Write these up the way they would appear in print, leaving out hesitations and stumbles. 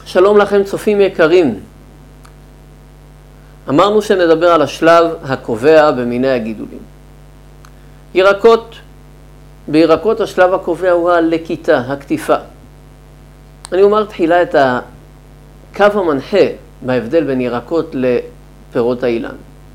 שלום לכם צופים יקרים. אמרנו שנדבר על השלב הקובע במיני הגידולים. בירקות השלב הקובע הוא הלקיטה, הקטיפה. אני אומר תחילה את הקו המנחה בהבדל בין ירקות לפירות האילן.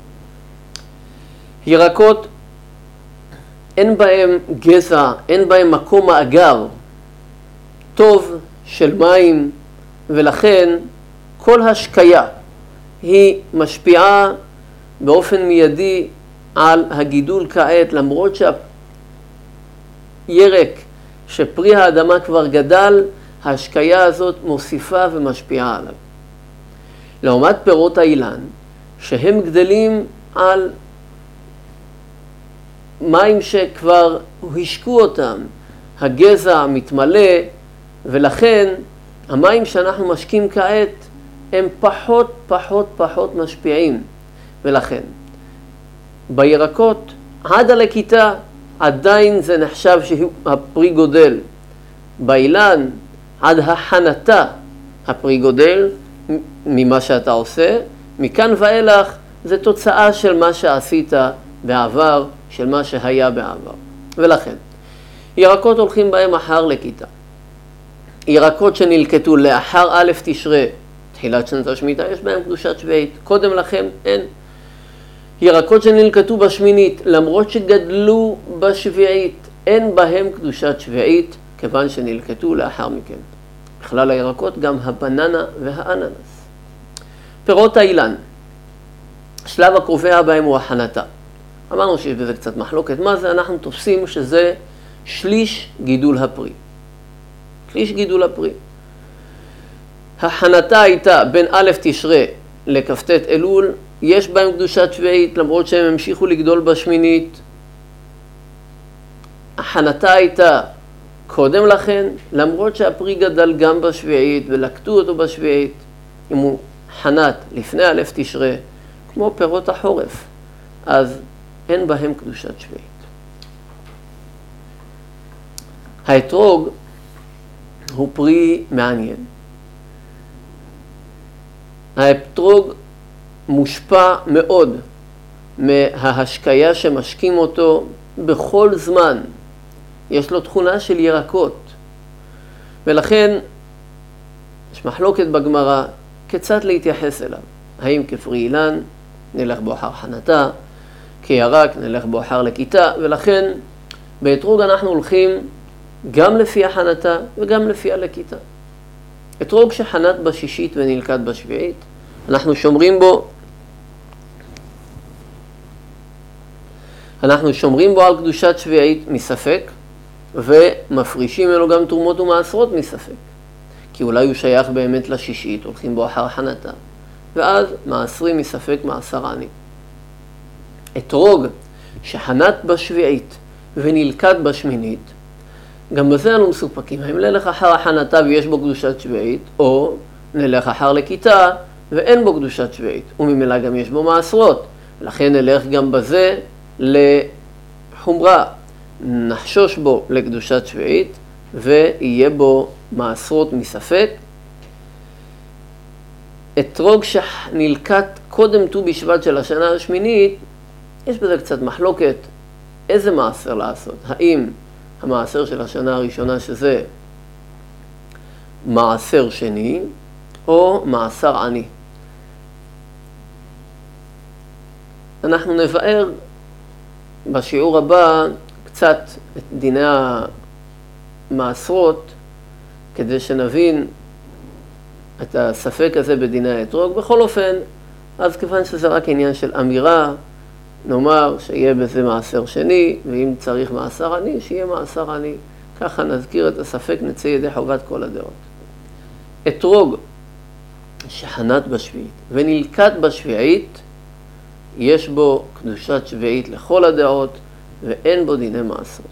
ירקות אין בהם גזע, אין בהם מקום מאגר טוב של מים, ולכן כל השקיה היא משפיעה באופן מיידי על הגידול כעת, למרות שהירק שפרי האדמה כבר גדל, ההשקיה הזאת מוסיפה ומשפיעה עליו. לעומת פירות האילן, שהם גדלים על מים שכבר השקו אותם, הגזע מתמלא, ולכן המים שאנחנו משקים כעת הם פחות משפיעים. ולכן בירקות עד הלקיטה עדיין זה נחשב שהפרי גודל. באילן עד הכנתה הפרי גודל ממה שאתה עושה. מכאן ואילך זה תוצאה של מה שעשית בעבר, של מה שהיה בעבר. ולכן ירקות הולכים בהם אחר לקיטה. ירקות שנלקטו לאחר א' תשרי, תחילת שנת השמיטה, יש בהם קדושת שביעית. קודם לכן אין. ירקות שנלקטו בשמינית, למרות שגדלו בשביעית, אין בהם קדושת שביעית, כיוון שנלקטו לאחר מכן. בכלל הירקות גם הבננה והאננס. פירות האילן, השלב הקובע בהם הוא הכנתה. אמרנו שיש בזה קצת מחלוקת. מה זה? אנחנו תופסים שזה שליש גידול הפרי. שליש גידול הפרי. הכנתה הייתה בין א' תשרי לכ"ט אלול, יש בהם קדושת שביעית, למרות שהם המשיכו לגדול בשמינית. הכנתה הייתה קודם לכן, למרות שהפרי גדל גם בשביעית ולקטו אותו בשביעית. אם הוא חנת לפני א' תשרי, כמו פירות החורף, אז אין בהם קדושת שביעית. האתרוג הוא פרי מעניין. האתרוג מושפע מאוד מההשקיה שמשקים אותו בכל זמן. יש לו תכונה של ירקות. ולכן יש מחלוקת בגמרא כיצד להתייחס אליו. האם כפרי אילן נלך בו אחר חנתה, כירק נלך בו אחר לקיטה, ולכן באתרוג אנחנו הולכים גם לפי החנתה וגם לפי הלקיטה. אתרוג שחנת בשישית ונלקט בשביעית, אנחנו שומרים בו על קדושת שביעית מספק, ומפרישים ממנו גם תרומות ומעשרות מספק. כי אולי הוא שייך באמת לשישית, הולכים בו אחר חנתה, ואז מעשרים מספק מעשר עני. אתרוג שחנת בשביעית ונלקט בשמינית, גם בזה אנו מסופקים. האם נלך אחר החנתה ויש בו קדושת שביעית, או נלך אחר לקיטה ואין בו קדושת שביעית, וממילא גם יש בו מעשרות, ולכן נלך גם בזה לחומרה. נחשוש בו לקדושת שביעית ויהיה בו מעשרות מספק. אתרוג שנלקט קודם ט"ו בשבט של השנה השמינית, יש בזה קצת מחלוקת איזה מעשר לעשות. האם המעשר של השנה הראשונה שזה מעשר שני, או מעשר עני. אנחנו נבאר בשיעור הבא קצת את דיני המעשרות, כדי שנבין את הספק הזה בדיני האתרוג. בכל אופן, אז כיוון שזה רק עניין של אמירה, נאמר שיהיה בזה מעשר שני, ואם צריך מעשר עני, שיהיה מעשר עני. ככה נזכיר את הספק, נצא ידי חובת כל הדעות. אתרוג שחנת בשביעית ונלקט בשביעית, יש בו קדושת שביעית לכל הדעות, ואין בו דיני מעשרות.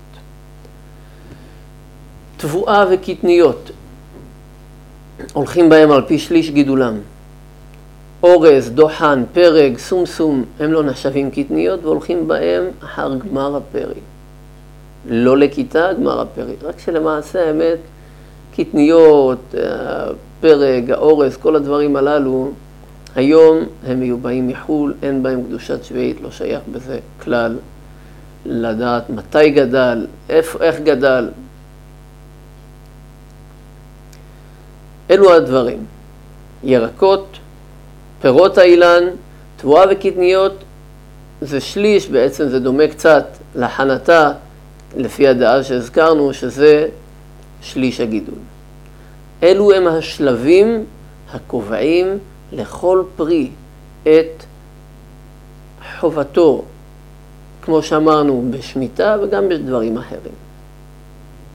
תבואה וקטניות, הולכים בהם על פי שליש גידולם. אורז, דוחן, פרג, סומסום, הם לא נחשבים קטניות, והולכים בהם אחר גמר הפרי. לא לקיטה, גמר הפרי. רק שלמעשה האמת, קטניות, פרג, האורס, כל הדברים הללו, היום הם מיובאים מחול, אין בהם קדושת שביעית, לא שייך בזה כלל. לדעת מתי גדל, איך גדל. אלו הדברים. ירקות, פירות האילן, תבואה וקטניות, זה שליש, בעצם זה דומה קצת לחנתה, לפי הדעה שהזכרנו, שזה שליש הגידול. אלו הם השלבים הקובעים לכל פרי את חובתו, כמו שאמרנו, בשמיטה וגם בדברים אחרים.